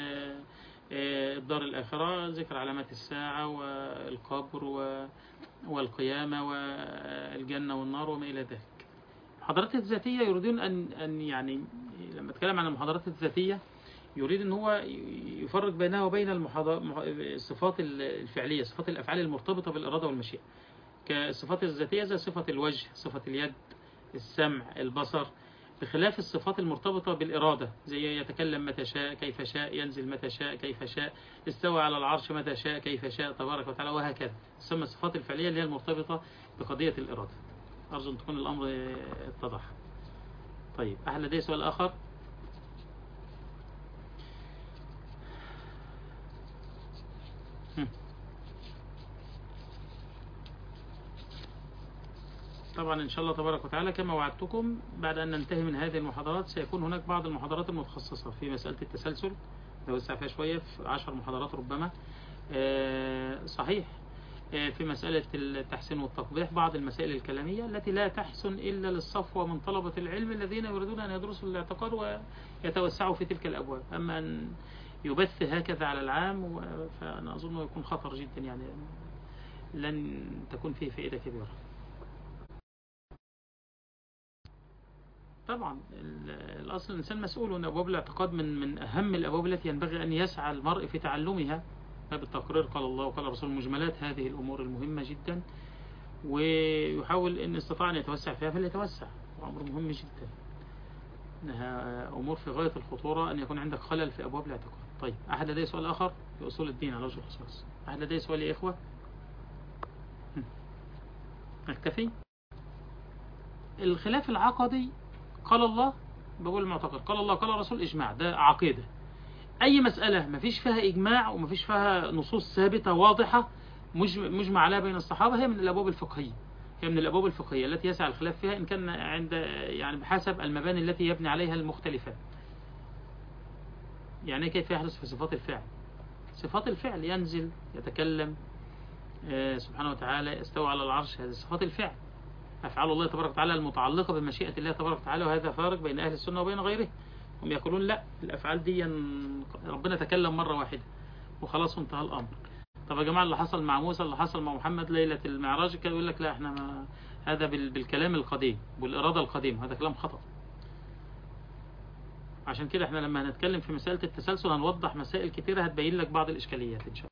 Speaker 1: الدار الآخرة، ذكر علامات الساعة والقبر والقيامة والجنة والنار وما إلى ذلك. المحاضرات الذاتية يريدون أن يعني لما أتكلم عن المحاضرات الذاتية يريد أن هو يفرق بينها وبين الصفات الفعلية، صفات الأفعال المرتبطة بالإرادة والمشيئة، كالصفات الذاتية زي صفة الوجه، صفة اليد، السمع، البصر، بخلاف الصفات المرتبطة بالإرادة زي يتكلم متى شاء كيف شاء، ينزل متى شاء كيف شاء، استوى على العرش متى شاء كيف شاء تبارك وتعالى، وهكذا. تسمى الصفات الفعلية اللي هي المرتبطة بقضية الإرادة. أرجو أن تكون الأمر اتضح. طيب، أحد لديه سؤال آخر؟ طبعا إن شاء الله تبارك وتعالى كما وعدتكم بعد أن ننتهي من هذه المحاضرات سيكون هناك بعض المحاضرات المتخصصة في مسألة التسلسل، نوسع فيها شوية في 10 محاضرات ربما. صحيح، في مسألة التحسين والتقبيح، بعض المسائل الكلامية التي لا تحسن إلا للصفوة من طلبة العلم الذين يريدون أن يدرسوا الاعتقاد ويتوسعوا في تلك الأبواب. أما أن يبث هكذا على العام فأنا أظن يكون خطر جدا، يعني لن تكون فيه فائدة كبيرة. طبعا الأصل الإنسان مسؤول، أن أبواب الاعتقاد من أهم الأبواب التي ينبغي أن يسعى المرء في تعلمها. بالتقرير قال الله وقال الرسول، مجملات هذه الأمور المهمة جدا، ويحاول إن استطاع أن يتوسع فيها فليتوسع، وأمر مهم جدا. إنها أمور في غاية الخطورة أن يكون عندك خلل في أبواب الاعتقاد. طيب، أحد لديه سؤال آخر في أصول الدين على وجه الخصوص؟ أحد لديه سؤال يا إخوة؟ نكتفي. الخلاف العقدي قال الله، بقول المعتقد قال الله قال الرسول، إجماع، ده عقيدة. أي مسألة ما فيش فيها إجماع وما فيش فيها نصوص ثابتة واضحة مجمع عليها بين الصحابة، هي من الأبواب الفقهية، هي من الأبواب الفقهية التي يسعى الخلاف فيها، إن كان عند يعني بحسب المباني التي يبني عليها المختلفات. يعني كيف يحدث في صفات الفعل؟ صفات الفعل ينزل، يتكلم سبحانه وتعالى، استوى على العرش، هذه صفات الفعل، أفعال الله تبارك وتعالى المتعلقة بمشيئة الله تبارك وتعالى. وهذا فارق بين أهل السنة وبين غيره. هم يقولون لا، الأفعال دي ربنا تكلم مرة واحدة وخلاص وانتهى الأمر. طب يا جماعة، اللي حصل مع موسى، اللي حصل مع محمد ليلة المعراج، كان يقول لك لا، احنا ما هذا بالكلام القديم والإرادة القديمة، هذا كلام خطأ. عشان كده احنا لما هنتكلم في مسألة التسلسل هنوضح مسائل كتيرة هتبين لك بعض الإشكاليات إن شاء الله.